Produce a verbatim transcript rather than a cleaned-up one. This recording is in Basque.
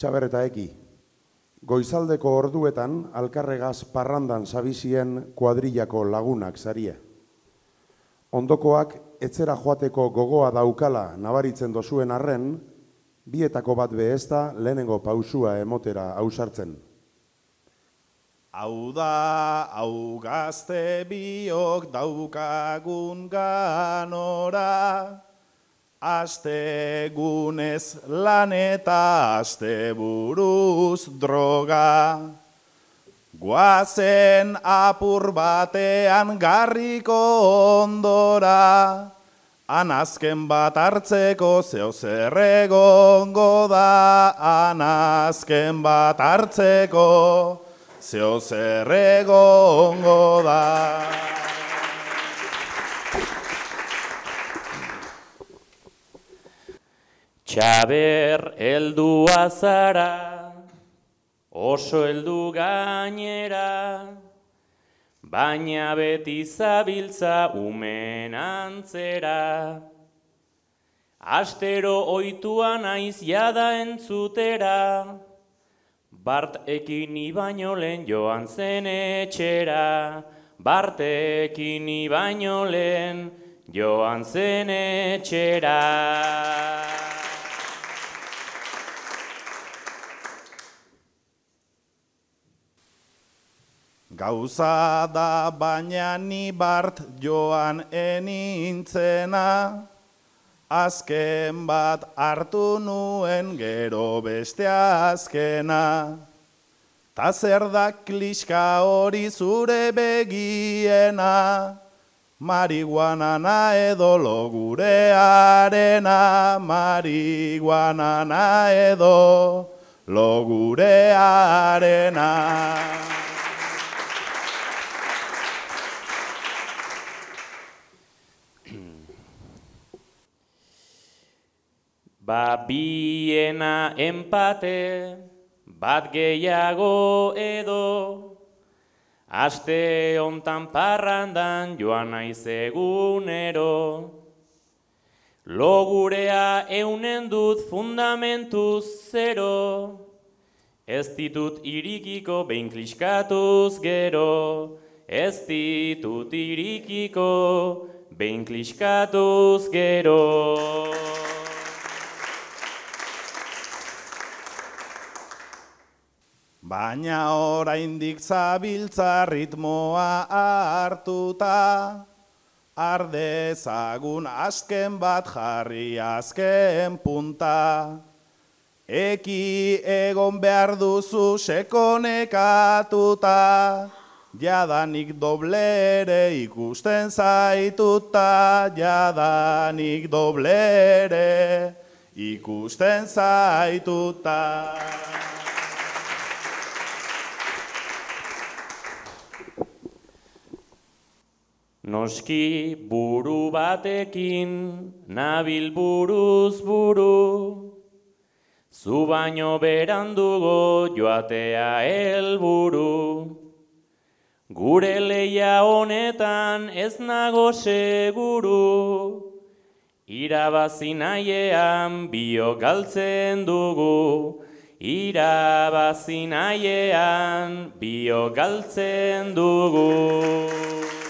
Txaber eta eki, goizaldeko orduetan alkarregaz parrandan zabizien kuadrillako lagunak zarie. Ondokoak etzera joateko gogoa daukala nabaritzen dozuen arren, bietako bat be ez da lehenengo pausua emotera ausartzen. Hau da, hau gazte biok daukagun ganora, astegunez lan eta asteburuz droga. Guazen apur batean garriko ondora, han azken bat hartzeko zeo zer egongo da, han azken bat hartzeko zeo zer egongo da. Txaber heldua zara, oso heldu gainera, baina beti zabiltza umen antzera. Astero oitua naiz jada entzutera, Bartekin baino lehen joan zen etxera, Bartekin baino lehen joan zen etxera. Gauza da baina ni Bart joan enintzena, azken bat hartu nuen gero beste azkena. Ta zer da kliska hori zure begiena, marihuanana edo logurearena, marihuanana edo logurearena. Ba biena empate, bat gehiago edo, aste hontan parrandan joan naiz egunero. Logurea eunen dut fundamentuz zero, ez ditut irikiko behin kliskatuz gero, ez ditut irikiko behin kliskatuz gero. Baina oraindik zabiltza ritmoa hartuta, ardezagun azken bat jarri azken punta. Eki egon behar duzu sekonekatuta, jadanik doblere ikusten zaituta, jadanik doblere ikusten zaituta. Noski buru batekin nabil buruz buru, zu baino berandugo joatea helburu. Gure leia honetan ez nago seguru, irabazi nahiean bio galtzen dugu, irabazi nahiean bio galtzen dugu.